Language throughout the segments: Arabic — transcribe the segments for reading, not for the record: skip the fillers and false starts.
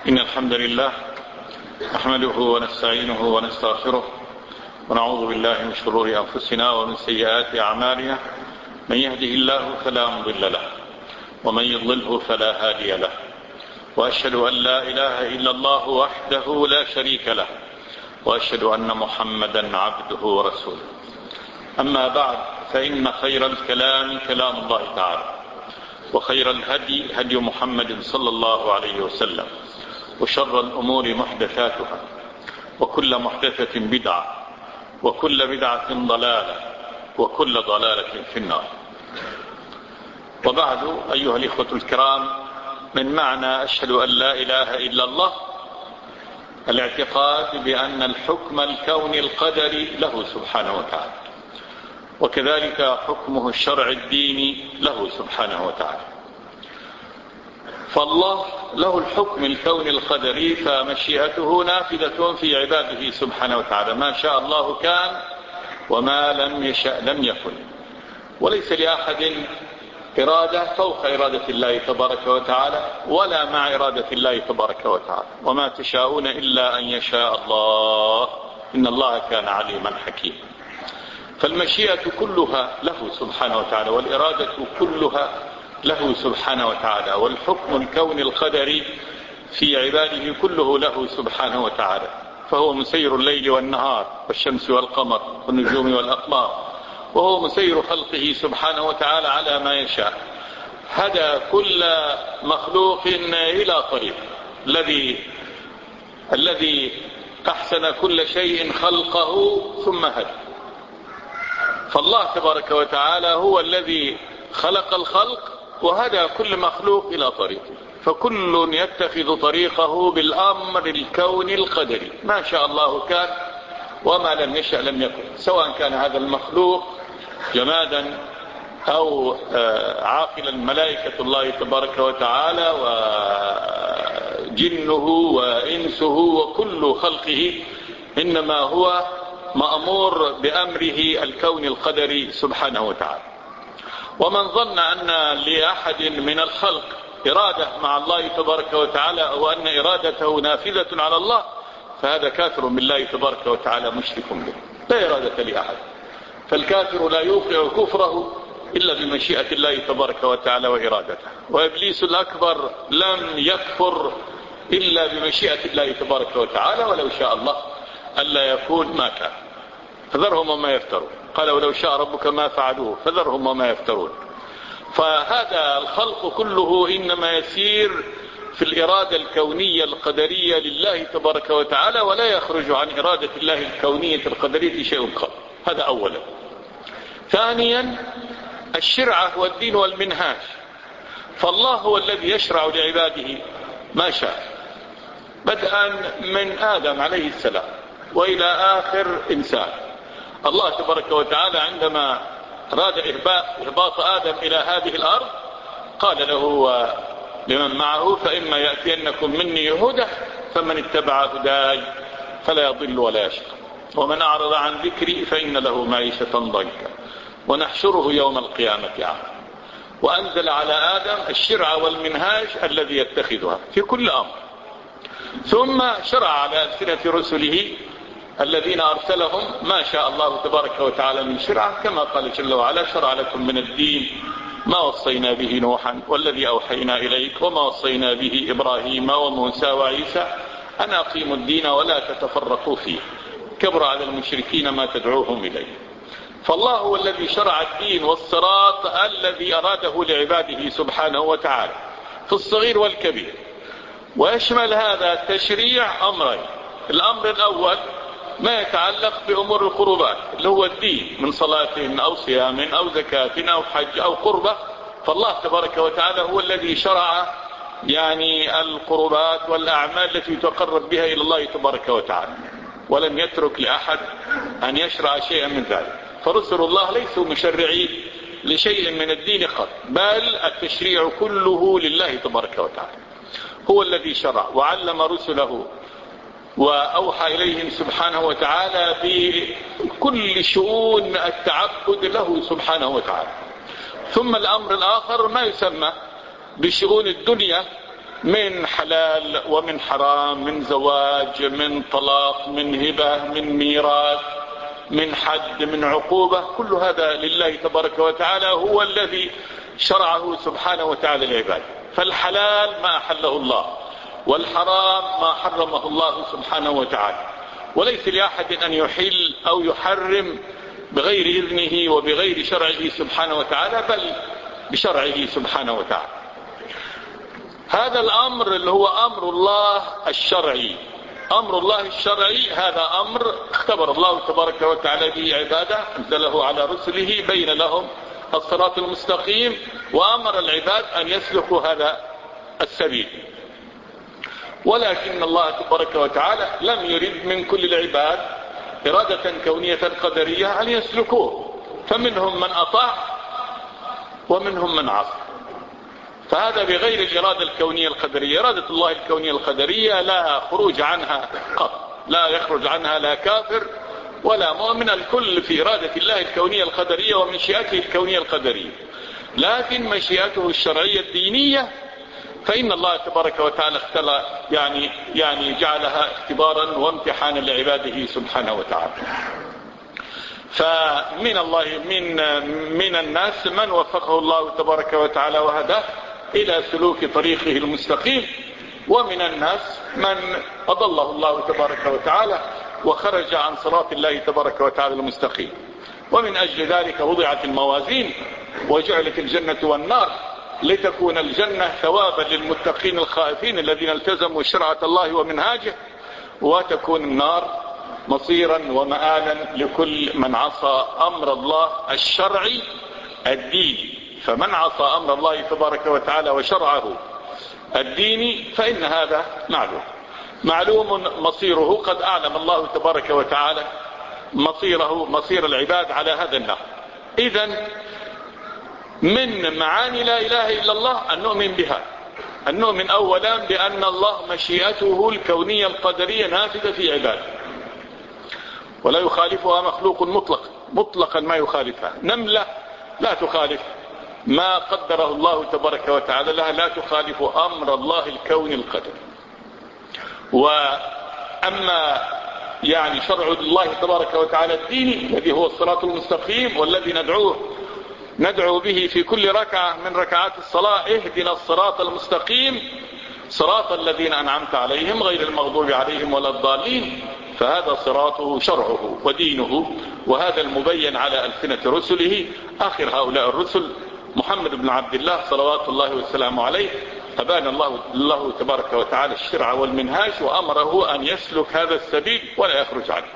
إن الحمد لله نحمده ونستعينه ونستغفره ونعوذ بالله من شرور أنفسنا ومن سيئات أعمالنا. من يهده الله فلا مضل له ومن يضلله فلا هادي له، وأشهد أن لا إله إلا الله وحده لا شريك له، وأشهد أن محمدا عبده ورسوله. أما بعد، فإن خير الكلام كلام الله تعالى، وخير الهدي هدي محمد صلى الله عليه وسلم، وشر الأمور محدثاتها، وكل محدثة بدعة، وكل بدعة ضلالة، وكل ضلالة في النار. وبعد، أيها الإخوة الكرام، من معنى أشهد أن لا إله إلا الله الاعتقاد بأن الحكم الكوني القدري له سبحانه وتعالى، وكذلك حكمه الشرع الديني له سبحانه وتعالى. فالله له الحكم الكوني القدري، فمشيئته نافذة في عباده سبحانه وتعالى. ما شاء الله كان، وما لم يشأ لم يكن. وليس لأحد إرادة فوق إرادة الله تبارك وتعالى، ولا مع إرادة الله تبارك وتعالى. وما تشاءون إلا أن يشاء الله، إن الله كان عليما حكيما. فالمشيئة كلها له سبحانه وتعالى، والإرادة كلها له سبحانه وتعالى، والحكم الكوني القدري في عباده كله له سبحانه وتعالى. فهو مسير الليل والنهار، والشمس والقمر، والنجوم والأقمار، وهو مسير خلقه سبحانه وتعالى على ما يشاء. هدى كل مخلوق إلى طريق الذي أحسن كل شيء خلقه ثم هدى. فالله تبارك وتعالى هو الذي خلق الخلق وهدى كل مخلوق إلى طريقه، فكل يتخذ طريقه بالأمر الكوني القدري. ما شاء الله كان، وما لم يشأ لم يكن، سواء كان هذا المخلوق جمادا أو عاقلا، ملائكة الله تبارك وتعالى وجنه وإنسه وكل خلقه، إنما هو مأمور بأمره الكوني القدري سبحانه وتعالى. ومن ظن أن لأحد من الخلق إرادة مع الله تبارك وتعالى، أو أن إرادته نافذة على الله، فهذا كافر بالله تبارك وتعالى، مشرك به. لا إرادة لأحد، فالكافر لا يوقع كفره إلا بمشيئة الله تبارك وتعالى وإرادته. وإبليس الأكبر لم يكفر إلا بمشيئة الله تبارك وتعالى، ولو شاء الله ألا يكون ما كان. فذرهم وما يفترون، قال ولو شاء ربك ما فعلوه فذرهم وما يفترون. فهذا الخلق كله إنما يسير في الإرادة الكونية القدرية لله تبارك وتعالى، ولا يخرج عن إرادة الله الكونية القدرية شيء قط. هذا أولا. ثانيا، الشرعة والدين والمنهاج. فالله هو الذي يشرع لعباده ما شاء، بدءا من آدم عليه السلام وإلى آخر إنسان. الله تبارك وتعالى عندما أراد إهباط آدم إلى هذه الأرض قال له ولمن معه: فإما يأتينكم مني هدى فمن اتبع هداي فلا يضل ولا يشقى، ومن أعرض عن ذكري فإن له معيشة ضنكا ونحشره يوم القيامة أعمى. وأنزل على آدم الشرع والمنهاج الذي يتخذها في كل أمر. ثم شرع على ألسنة رسله الذين أرسلهم ما شاء الله تبارك وتعالى من شرعة، كما قال جل وعلا: شرع لكم من الدين ما وصينا به نوحا والذي أوحينا إليك وما وصينا به إبراهيم وموسى وعيسى أن أقيموا الدين ولا تتفرقوا فيه، كبر على المشركين ما تدعوهم إليه. فالله هو الذي شرع الدين والصراط الذي أراده لعباده سبحانه وتعالى في الصغير والكبير. ويشمل هذا التشريع أمرين: الأمر الأول ما يتعلق بأمور القربات، اللي هو الدين من صلاة أو صيام أو زكاة أو حج أو قربة. فالله تبارك وتعالى هو الذي شرع القربات والأعمال التي يتقرب بها إلى الله تبارك وتعالى، ولم يترك لأحد أن يشرع شيئا من ذلك. فرسل الله ليسوا مشرعين لشيء من الدين قط، بل التشريع كله لله تبارك وتعالى. هو الذي شرع وعلم رسله وأوحى إليهم سبحانه وتعالى بكل شؤون التعبد له سبحانه وتعالى. ثم الأمر الآخر ما يسمى بشؤون الدنيا من حلال ومن حرام، من زواج، من طلاق، من هبة، من ميراث، من حد، من عقوبة، كل هذا لله تبارك وتعالى، هو الذي شرعه سبحانه وتعالى العباد. فالحلال ما أحله الله، والحرام ما حرمه الله سبحانه وتعالى، وليس لأحد أن يحل أو يحرم بغير إذنه وبغير شرعه سبحانه وتعالى، بل بشرعه سبحانه وتعالى. هذا الأمر اللي هو أمر الله الشرعي، أمر الله الشرعي هذا أمر اختبر الله تبارك وتعالى به عباده، أنزله على رسله، بين لهم الصراط المستقيم، وأمر العباد أن يسلكوا هذا السبيل. ولكن الله تبارك وتعالى لم يرد من كل العباد إرادة كونية قدرية أن يسلكوه، فمنهم من أطاع ومنهم من عصى. فهذا بغير الإرادة الكونية القدرية. إرادة الله الكونية القدرية لا خروج عنها قط، لا يخرج عنها لا كافر ولا مؤمن، الكل في إرادة الله الكونية القدرية ومشيئته الكونية القدرية. لكن مشيئته الشرعية الدينية فإن الله تبارك وتعالى يعني جعلها اختبارا وامتحانا لعباده سبحانه وتعالى. فمن الله من الناس من وفقه الله تبارك وتعالى وهداه إلى سلوك طريقه المستقيم، ومن الناس من أضله الله تبارك وتعالى وخرج عن صراط الله تبارك وتعالى المستقيم. ومن أجل ذلك وضعت الموازين وجعلت الجنة والنار، لتكون الجنة ثوابا للمتقين الخائفين الذين التزموا شرعة الله ومنهاجه، وتكون النار مصيرا ومآلا لكل من عصى أمر الله الشرعي الديني. فمن عصى أمر الله تبارك وتعالى وشرعه الديني فإن هذا معلوم مصيره. قد أعلم الله تبارك وتعالى مصير العباد على هذا النحو. إذن من معاني لا إله إلا الله أن نؤمن بها، أن نؤمن أولا بأن الله مشيئته الكونية القدرية نافذة في عباده، ولا يخالفها مخلوق مطلقا ما يخالفها. نملة لا تخالف ما قدره الله تبارك وتعالى لها، لا تخالف أمر الله الكون القدري. وأما شرع الله تبارك وتعالى الديني الذي هو الصراط المستقيم، والذي ندعو به في كل ركعة من ركعات الصلاة: اهدنا الصراط المستقيم صراط الذين أنعمت عليهم غير المغضوب عليهم ولا الضالين. فهذا صراطه شرعه ودينه، وهذا المبين على ألسنة رسله. آخر هؤلاء الرسل محمد بن عبد الله صلوات الله والسلام عليه، أبان الله تبارك وتعالى الشرع والمنهاج، وأمره أن يسلك هذا السبيل ولا يخرج عنه،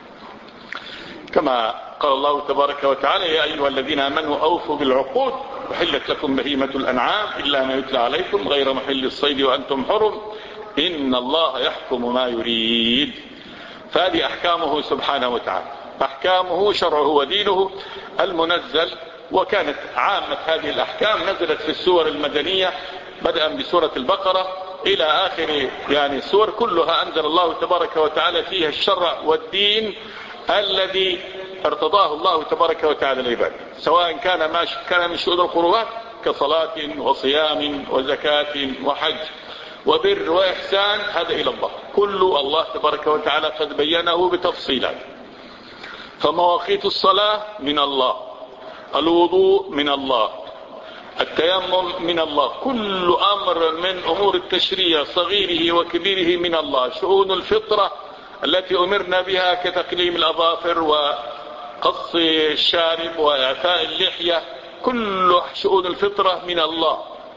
كما قال الله تبارك وتعالى: يا أيها الذين آمنوا أوفوا بالعقود وحلت لكم بهيمة الأنعام إلا ما يتلى عليكم غير محل الصيد وأنتم حرم إن الله يحكم ما يريد. فهذه أحكامه سبحانه وتعالى، أحكامه شرعه ودينه المنزل. وكانت عامة هذه الأحكام نزلت في السور المدنية، بدءا بسورة البقرة إلى آخر السور، كلها أنزل الله تبارك وتعالى فيها الشرع والدين الذي ارتضاه الله تبارك وتعالى العباد، سواء كان من شؤون القربات كصلاة وصيام وزكاة وحج وبر وإحسان، هذا إلى الله، كل الله تبارك وتعالى قد بينه بتفصيلات. فمواقيت الصلاة من الله، الوضوء من الله، التيمم من الله، كل أمر من أمور التشريع صغيره وكبيره من الله. شؤون الفطرة التي أمرنا بها كتقليم الأظافر وقص الشارب وإعفاء اللحية، كل شؤون الفطرة من الله.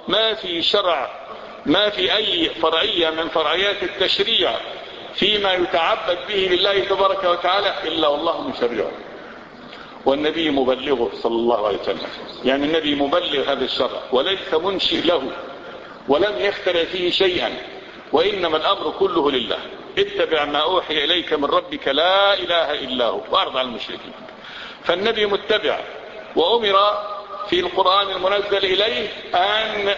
ما في أي فرعية من فرعيات التشريع فيما يتعبد به لله تبارك وتعالى إلا والله مشرعه، والنبي مبلغه صلى الله عليه وسلم. النبي مبلغ هذا الشرع وليس منشئ له، ولم يخترع فيه شيئا، وإنما الأمر كله لله. اتبع ما أوحي إليك من ربك لا إله إلا هو وأعرض عن المشركين. فالنبي متبع، وأمر في القرآن المنزل إليه أن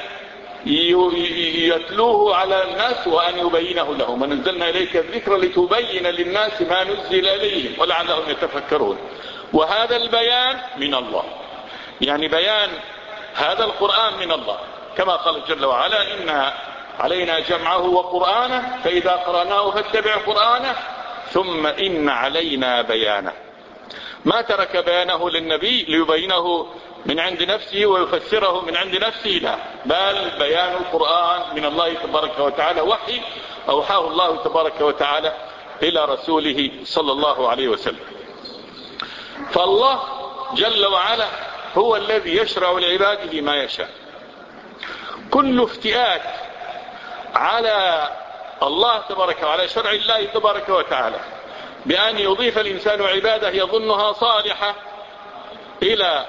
يتلوه على الناس وأن يبينه لهم. ونزلنا إليك الذكر لتبين للناس ما نزل إليهم ولعلهم يتفكرون. وهذا البيان من الله، بيان هذا القرآن من الله، كما قال جل وعلا: إن علينا جمعه وقرآنه فإذا قرأناه فاتبع قرآنه ثم إن علينا بيانه. ما ترك بيانه للنبي ليبينه من عند نفسه ويفسره من عند نفسه، لا، بل بيان القرآن من الله تبارك وتعالى وحي أوحاه الله تبارك وتعالى إلى رسوله صلى الله عليه وسلم. فالله جل وعلا هو الذي يشرع لعباده ما يشاء. كل افتئات على الله تبارك وعلى شرع الله تبارك وتعالى بأن يضيف الإنسان عبادة يظنها صالحة إلى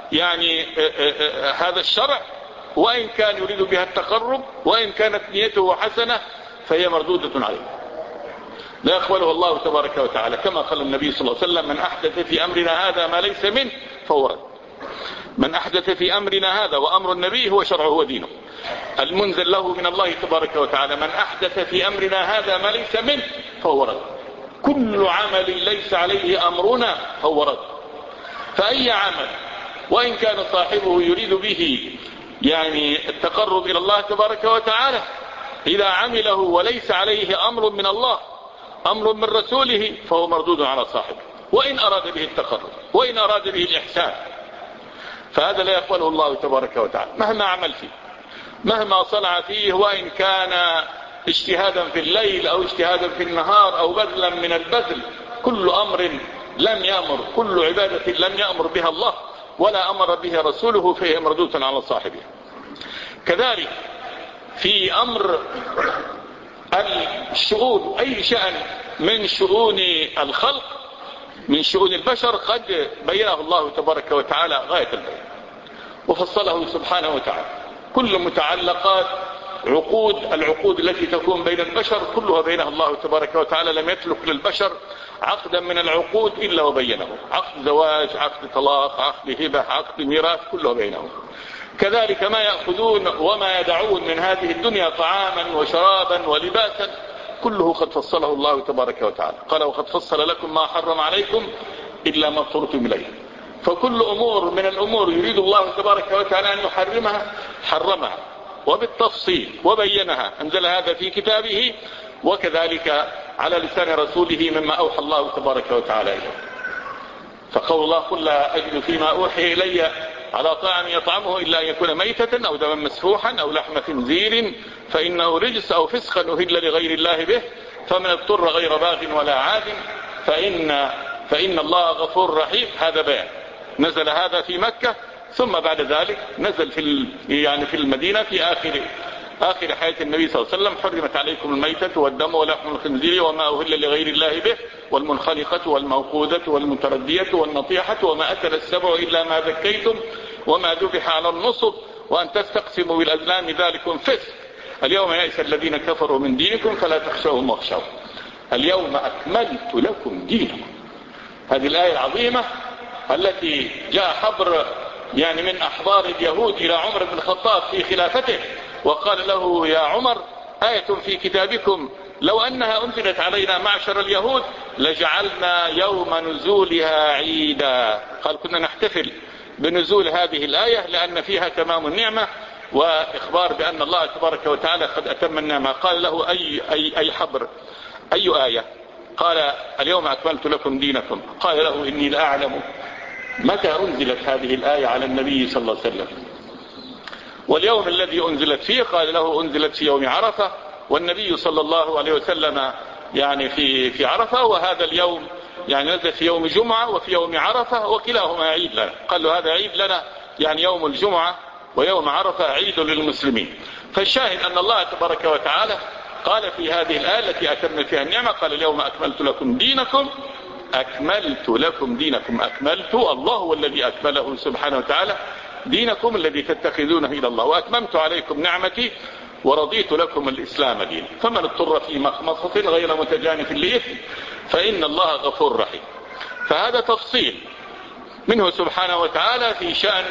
هذا الشرع، وإن كان يريد بها التقرب وإن كانت نيته حسنة فهي مردودة عليه، لا يقبله الله تبارك وتعالى، كما قال النبي صلى الله عليه وسلم: من أحدث في أمرنا هذا ما ليس منه فهو رد. من أحدث في أمرنا هذا، وأمر النبي هو شرعه ودينه المنزل له من الله تبارك وتعالى، من أحدث في أمرنا هذا ما ليس منه فهو رد. كل عمل ليس عليه أمرنا فهو رد. فأي عمل وإن كان صاحبه يريد به التقرب إلى الله تبارك وتعالى، إذا عمله وليس عليه أمر من الله أمر من رسوله فهو مردود على صاحبه، وإن أراد به التقرب وإن أراد به الإحسان، فهذا لا يقبله الله تبارك وتعالى مهما عمل فيه، مهما صنع فيه، وإن كان اجتهادا في الليل أو اجتهادا في النهار أو بذلا من البذل. كل أمر لم يأمر، كل عبادة لم يأمر بها الله ولا أمر بها رسوله فهي مردودة على صاحبه. كذلك في أمر الشؤون، أي شأن من شؤون الخلق من شؤون البشر قد بينه الله تبارك وتعالى غاية البيان وفصله سبحانه وتعالى. كل متعلقات العقود التي تكون بين البشر كلها بينها الله تبارك وتعالى، لم يترك للبشر عقدا من العقود إلا وبينه، عقد زواج، عقد طلاق، عقد هبة، عقد ميراث، كله بينه. كذلك ما يأخذون وما يدعون من هذه الدنيا طعاما وشرابا ولباسا كله قد فصله الله تبارك وتعالى. قال: وقد فصل لكم ما حرم عليكم إلا ما اضطررتم إليه. فكل أمور من الأمور يريد الله تبارك وتعالى أن يحرمها حرمها وبالتفصيل وبينها، أنزل هذا في كتابه، وكذلك على لسان رسوله مما أوحى الله تبارك وتعالى إليه. فقول الله: قل لا أجد فيما أوحي إلي على طاعم يطعمه إلا أن يكون ميتة أو دما مسفوحا أو لحم خنزير فإنه رجس أو فسقا أهل لغير الله به فمن اضطر غير باغ ولا عاد فإن الله غفور رحيم. هذا بيان. نزل هذا في مكة، ثم بعد ذلك نزل في المدينة في آخر حياة النبي صلى الله عليه وسلم: حرمت عليكم الميتة والدم ولحم الخنزير وما أهل لغير الله به والمنخنقة والموقوذة والمتردية والنطيحة وما أكل السبع إلا ما ذكيتم وما ذبح على النصب وأن تستقسموا بالأزلام ذلكم فسق. اليوم يئس الذين كفروا من دينكم فلا تخشوهم واخشوا اليوم أكملت لكم دينكم. هذه الآية العظيمة التي جاء حبر من أحبار اليهود إلى عمر بن الخطاب في خلافته وقال له: يا عمر، آية في كتابكم لو أنها أنزلت علينا معشر اليهود لجعلنا يوم نزولها عيدا. قال: كنا نحتفل بنزول هذه الآية لأن فيها تمام النعمة وإخبار بأن الله تبارك وتعالى قد أتم النعمة. قال له: أي حبر، أي آية؟ قال: اليوم أكملت لكم دينكم. قال له: إني لأعلم متى أنزلت هذه الآية على النبي صلى الله عليه وسلم واليوم الذي أنزلت فيه. قال له: أنزلت في يوم عرفة، والنبي صلى الله عليه وسلم في عرفة، وهذا اليوم نزل في يوم جمعة وفي يوم عرفة وكلاهما عيد لنا. قال له: هذا عيد لنا، يوم الجمعة ويوم عرفة عيد للمسلمين. فالشاهد أن الله تبارك وتعالى قال في هذه الآية التي أتم فيها النعمة، قال: اليوم أكملت لكم دينكم. أكملت لكم دينكم، أكملت، الله هو الذي أكمله سبحانه وتعالى، دينكم الذي تتخذونه إلى الله، وأتممت عليكم نعمتي ورضيت لكم الإسلام دينا. فمن اضطر في مخمصة غير متجانف لإثم فإن الله غفور رحيم. فهذا تفصيل منه سبحانه وتعالى في شأن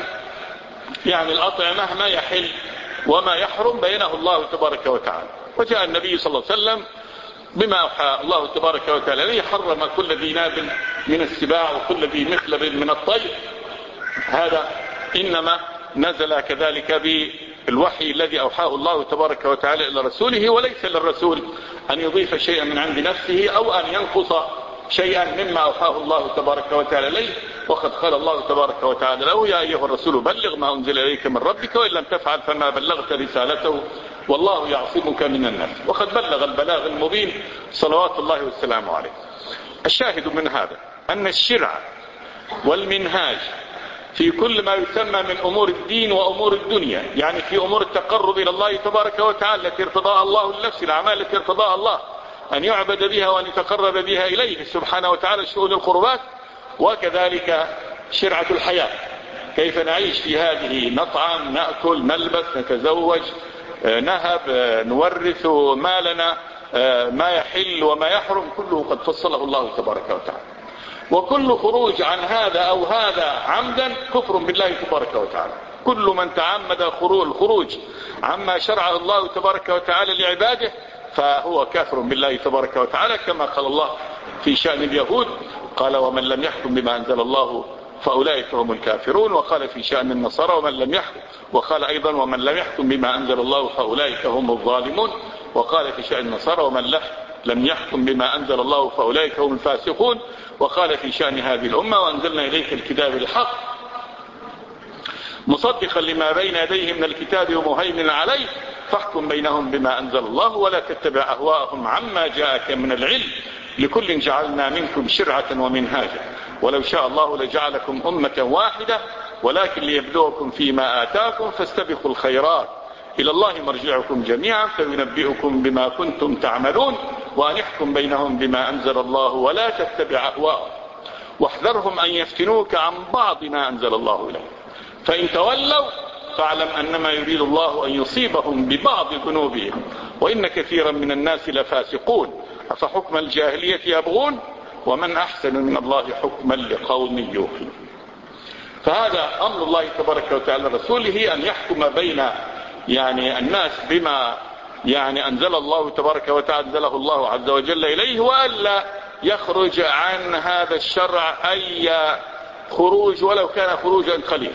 الأطعمة، ما يحل وما يحرم بينه الله تبارك وتعالى. وجاء النبي صلى الله عليه وسلم بما أوحى الله تبارك وتعالى عليه، حرم كل ذي ناب من السباع وكل ذي مخلب من الطير. هذا إنما نزل كذلك الوحي الذي أوحاه الله تبارك وتعالى إلى رسوله، وليس للرسول أن يضيف شيئا من عند نفسه أو أن ينقص شيئا مما أوحاه الله تبارك وتعالى إليه. وقد قال الله تبارك وتعالى له: يا أيها الرسول بلغ ما أنزل إليك من ربك وإن لم تفعل فما بلغت رسالته والله يعصمك من الناس. وقد بلغ البلاغ المبين صلوات الله والسلام عليه. الشاهد من هذا أن الشرع والمنهاج في كل ما يسمى من أمور الدين وأمور الدنيا، يعني في أمور التقرب إلى الله تبارك وتعالى التي ارتضاها الله لنفسه، الأعمال التي ارتضاها الله أن يعبد بها وأن يتقرب بها إليه سبحانه وتعالى، شؤون القربات. وكذلك شرعة الحياة، كيف نعيش في هذه، نطعم، نأكل، نلبس، نتزوج، نهب، نورث مالنا، ما يحل وما يحرم، كله قد فصله الله تبارك وتعالى. وكل خروج عن هذا أو هذا عمدا كفر بالله تبارك وتعالى. كل من تعمد الخروج عما شرعه الله تبارك وتعالى لعباده فهو كافر بالله تبارك وتعالى، كما قال الله في شأن اليهود: قال: ومن لم يحكم بما أنزل الله فأولئك هم الكافرون. وقال في شأن النصارى: ومن لم يحكم، وقال أيضا: ومن لم يحكم بما أنزل الله فأولئك هم الظالمون. وقال في شأن النصارى: ومن لم يحكم بما أنزل الله فأولئك هم الفاسقون. وقال في شأن هذه الأمة: وأنزلنا إليك الكتاب الحق مصدقا لما بين يديه من الكتاب ومهيمنا عليه فاحكم بينهم بما أنزل الله ولا تتبع أهواءهم عما جاءك من العلم لكل جعلنا منكم شرعة ومنهاجا ولو شاء الله لجعلكم أمة واحدة ولكن ليبلوكم فيما آتاكم فاستبقوا الخيرات إلى الله مرجعكم جميعا فينبئكم بما كنتم تعملون وأن يحكم بينهم بما أنزل الله ولا تتبع أهواءهم واحذرهم أن يفتنوك عن بعض ما أنزل الله إليك فإن تولوا فاعلم أنما يريد الله أن يصيبهم ببعض ذنوبهم وإن كثيرا من الناس لفاسقون أفحكم الجاهلية يبغون ومن أحسن من الله حكما لقوم يوقنون. فهذا أمر الله تبارك وتعالى رسوله أن يحكم بين الناس بما أنزل الله تبارك وتعالى أنزله الله عز وجل إليه وألا يخرج عن هذا الشرع أي خروج ولو كان خروجا قليلا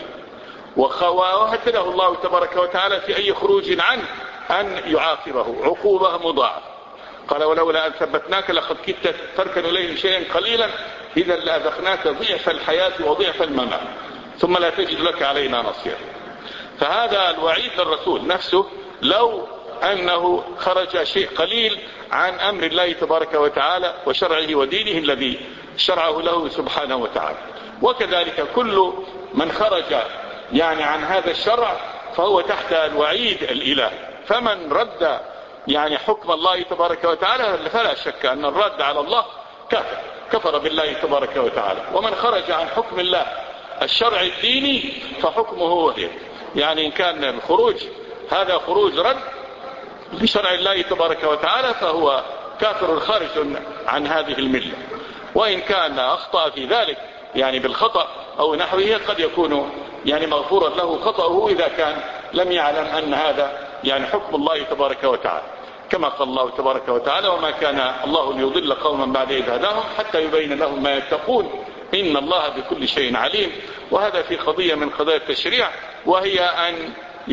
وهدده الله تبارك وتعالى في أي خروج عنه أن يعاقبه عقوبة مضاعفة. قال ولولا أن ثبتناك لقد كدت تركن إليه شيئا قليلا إذا لأذقناك ضعف الحياة وضعف الممات ثم لا تجد لك علينا نصيرا. فهذا الوعيد للرسول نفسه لو أنه خرج شيء قليل عن أمر الله تبارك وتعالى وشرعه ودينه الذي شرعه له سبحانه وتعالى. وكذلك كل من خرج عن هذا الشرع فهو تحت الوعيد الإلهي. فمن رد حكم الله تبارك وتعالى فلا شك أن الرد على الله كفر بالله تبارك وتعالى. ومن خرج عن حكم الله الشرع الديني فحكمه وهي إن كان الخروج هذا خروج رد لشرع الله تبارك وتعالى فهو كافر خارج عن هذه الملة. وإن كان أخطأ في ذلك بالخطأ أو نحوه قد يكون مغفورا له خطأه إذا كان لم يعلم أن هذا حكم الله تبارك وتعالى كما قال الله تبارك وتعالى وما كان الله ليضل قوما بعد إذ هداهم حتى يبين لهم ما يتقون إن الله بكل شيء عليم. وهذا في قضية من قضايا التشريع وهي أن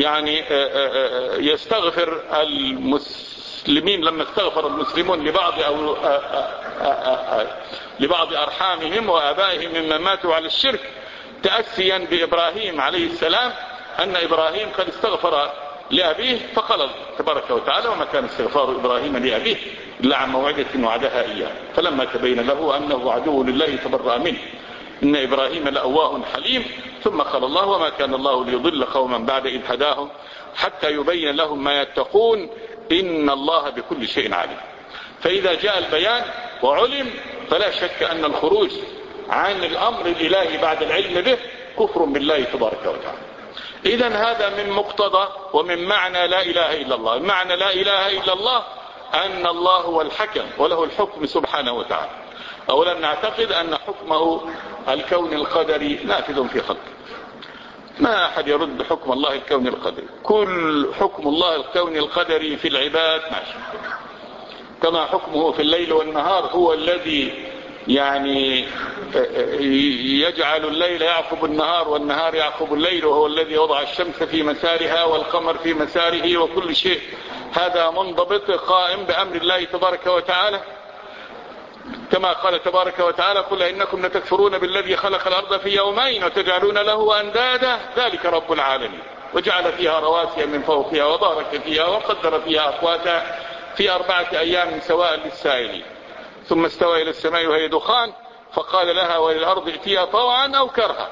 يستغفر المسلمين لما استغفر المسلمون لبعض أرحامهم وآبائهم ممن ماتوا على الشرك تأسيا بإبراهيم عليه السلام أن إبراهيم قد استغفر لأبيه فقال تبارك وتعالى وما كان استغفار إبراهيم لأبيه إلا عن موعدة وعدها إياه فلما تبين له أنه عدو لله تبرأ منه إن إبراهيم لأواه حليم. ثم قال الله وما كان الله ليضل قوما بعد إذ هداهم حتى يبين لهم ما يتقون إن الله بكل شيء عليم. فإذا جاء البيان وعلم فلا شك أن الخروج عن الأمر الإلهي بعد العلم به كفر بالله تبارك وتعالى. إذن هذا من مقتضى ومن معنى لا إله إلا الله. معنى لا إله إلا الله أن الله هو الحكم وله الحكم سبحانه وتعالى. أولا نعتقد أن حكمه الكون القدري نافذ في خلقه ما أحد يرد حكم الله الكون القدري. كل حكم الله الكون القدري في العباد ماشي كما حكمه في الليل والنهار هو الذي يعني يجعل الليل يعقب النهار والنهار يعقب الليل، وهو الذي وضع الشمس في مسارها والقمر في مساره وكل شيء هذا منضبط قائم بأمر الله تبارك وتعالى، كما قال تبارك وتعالى: قل إنكم لتكفرون بالذي خلق الأرض في يومين وتجعلون له أندادا ذلك رب العالمين، وجعل فيها رواسي من فوقها وبارك فيها وقدر فيها أقواتها في 4 أيام سواء للسائلين، ثم استوى إلى السماء وهي دخان فقال لها وللأرض ائتيا طوعا أو كرها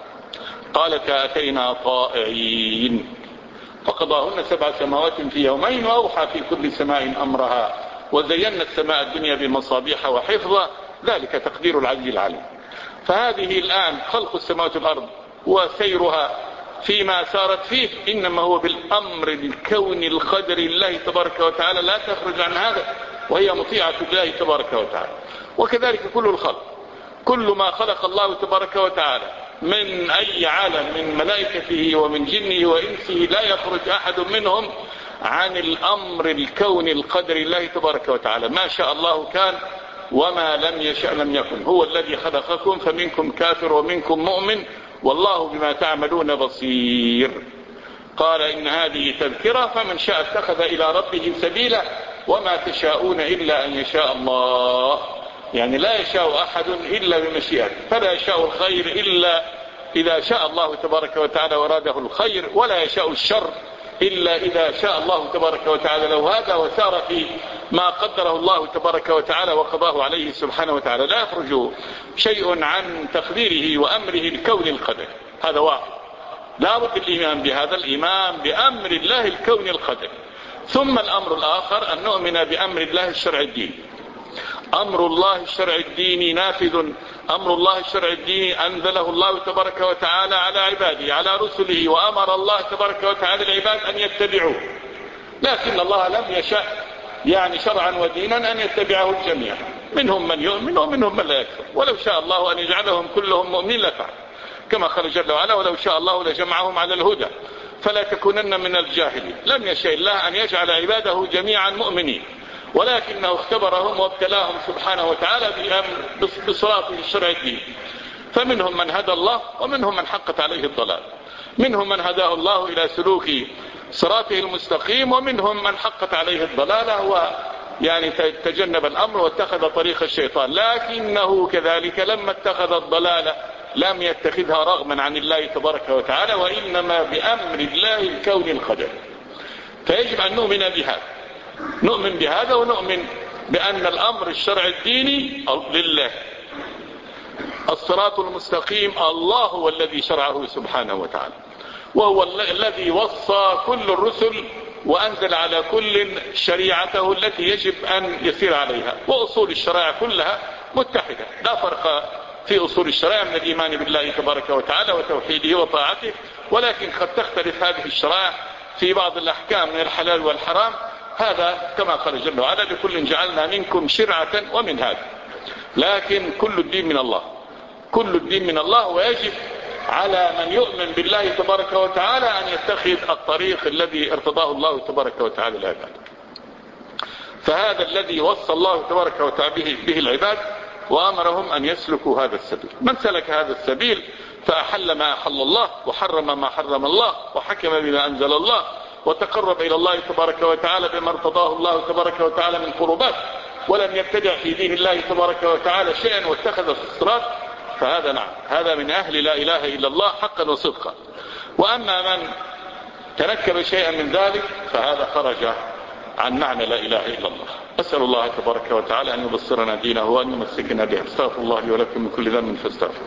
قالتا أتينا طائعين، فقضاهن 7 سماوات في يومين وأوحى في كل سماء أمرها وزينا السماء الدنيا بمصابيح وحفظا ذلك تقدير العزيز العليم. فهذه الآن خلق السماوات والأرض وسيرها فيما سارت فيه إنما هو بالأمر الكوني القدري لله تبارك وتعالى، لا تخرج عن هذا، وهي مطيعة الله تبارك وتعالى. وكذلك كل الخلق، كل ما خلق الله تبارك وتعالى من أي عالم من ملائكته ومن جنه وإنسه لا يخرج أحد منهم عن الأمر الكوني القدري لله تبارك وتعالى. ما شاء الله كان وما لم يشأ لم يكن. هو الذي خلقكم فمنكم كافر ومنكم مؤمن والله بما تعملون بصير. قال إن هذه تذكرة فمن شاء اتخذ إلى ربه سبيلا وما تشاءون إلا أن يشاء الله. يعني لا يشاء أحد إلا بمشيئته، فلا يشاء الخير إلا إذا شاء الله تبارك وتعالى وراده الخير، ولا يشاء الشر إلا إذا شاء الله تبارك وتعالى لو هذا وسار في ما قدره الله تبارك وتعالى وقضاه عليه سبحانه وتعالى. لا يخرج شيء عن تقديره وأمره الكوني القدري، هذا واحد. لا بد الإيمان بهذا، الإيمان بأمر الله الكوني القدري. ثم الأمر الآخر أن نؤمن بأمر الله الشرع الديني. أمر الله الشرع الديني نافذ، أمر الله الشرع الديني أنزله الله تبارك وتعالى على عباده على رسله، وأمر الله تبارك وتعالى العباد أن يتبعوه، لكن الله لم يشاء يعني شرعا ودينا أن يتبعه الجميع، منهم من يؤمن ومنهم من لا يكفر، ولو شاء الله أن يجعلهم كلهم مؤمنين لفعل، كما قال جل وعلا: ولو شاء الله لجمعهم على الهدى فلا تكونن من الجاهلين. لم يشاء الله أن يجعل عباده جميعا مؤمنين، ولكنه اختبرهم وابتلاهم سبحانه وتعالى بصراطه الشرع الديني. فمنهم من هدى الله ومنهم من حقت عليه الضلال، منهم من هداه الله إلى سلوك صراطه المستقيم، ومنهم من حقت عليه الضلالة ويعني تجنب الأمر واتخذ طريق الشيطان، لكنه كذلك لما اتخذ الضلالة لم يتخذها رغما عن الله تبارك وتعالى، وإنما بأمر الله الكوني القدري. فيجب أن نؤمن بهذا، نؤمن بهذا ونؤمن بأن الأمر الشرع الديني لله، الصراط المستقيم الله هو الذي شرعه سبحانه وتعالى، وهو الذي وصى كل الرسل وأنزل على كل شريعته التي يجب أن يسير عليها. وأصول الشرائع كلها متحدة، لا فرق في أصول الشرائع من الإيمان بالله تبارك وتعالى وتوحيده وطاعته، ولكن قد تختلف هذه الشرائع في بعض الأحكام من الحلال والحرام. هذا كما قال جل وعلا: لكل جعلنا منكم شرعة ومن هذا. لكن كل الدين من الله، كل الدين من الله، ويجب على من يؤمن بالله تبارك وتعالى أن يتخذ الطريق الذي ارتضاه الله تبارك وتعالى العباد. فهذا الذي وصى الله تبارك وتعالى به العباد وأمرهم أن يسلكوا هذا السبيل. من سلك هذا السبيل فأحل ما أحل الله وحرم ما حرم الله وحكم بما أنزل الله وتقرب إلى الله تبارك وتعالى بما ارتضاه الله تبارك وتعالى من قربات، ولم يبتدع في دين الله تبارك وتعالى شيئا واتخذ الصراط، فهذا نعم، هذا من أهل لا إله إلا الله حقا وصدقا. وأما من تنكب شيئا من ذلك فهذا خرج عن معنى لا إله إلا الله. أسأل الله تبارك وتعالى أن يبصرنا دينه وأن يمسكنا به. استغفر الله لي ولكم من كل ذنب فاستغفر.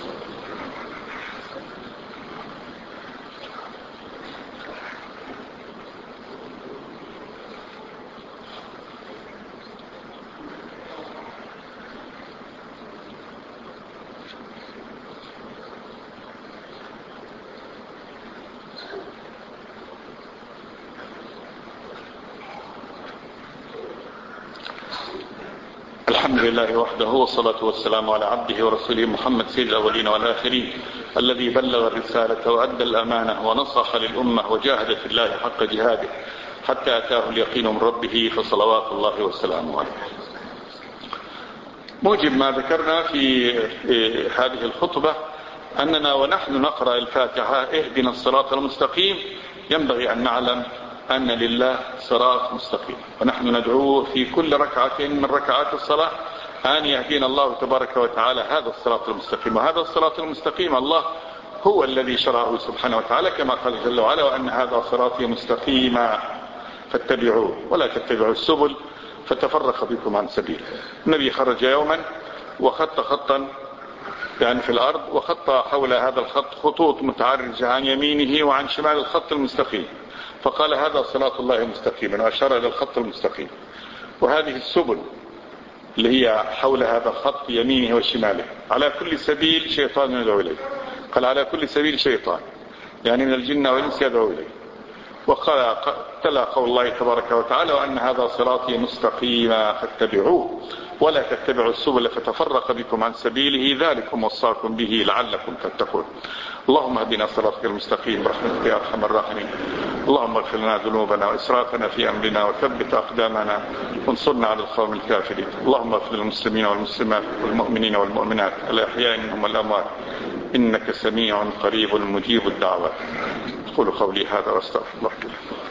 الحمد لله وحده، والصلاة والسلام على عبده ورسوله محمد سيد الأولين والآخرين، الذي بلغ الرسالة وأدى الأمانة ونصح للأمة وجاهد في الله حق جهاده حتى أتاه اليقين من ربه، فصلوات الله وسلامه عليه. موجب ما ذكرنا في هذه الخطبة أننا ونحن نقرأ الفاتحة اهدنا الصراط المستقيم ينبغي أن نعلم أن لله صراط مستقيم، ونحن ندعوه في كل ركعة من ركعات الصلاة أن يهدينا الله تبارك وتعالى هذا الصراط المستقيم. وهذا الصراط المستقيم الله هو الذي شرعه سبحانه وتعالى كما قال جل وعلا وأن هذا صراطي مستقيما فاتبعوه ولا تتبعوا السبل فتفرق بكم عن سبيله. النبي خرج يوما وخط خطا يعني في الأرض، وخط حول هذا الخط خطوط متعرجة عن يمينه وعن شمال الخط المستقيم، فقال هذا صراط الله مستقيما وأشار إلى الخط المستقيم. وهذه السبل اللي هي حول هذا الخط يمينه وشماله على كل سبيل شيطان يدعو إليه، قال على كل سبيل شيطان يعني من الجن والإنس يدعو إليه. وقال تلا قول الله تبارك وتعالى وأن هذا صراطي مستقيما فاتبعوه ولا تتبعوا السبل فتفرق بكم عن سبيله ذلكم وصاكم به لعلكم تتقون. اللهم اهدنا صراطك المستقيم برحمتك يا ارحم الراحمين. اللهم اغفر لنا ذنوبنا واسرافنا في امرنا وثبت اقدامنا وانصرنا على القوم الكافرين. اللهم اغفر للمسلمين والمسلمات والمؤمنين والمؤمنات الاحياء منهم والاموات انك سميع قريب مجيب الدعوات. اقول قولي هذا واستغفر الله.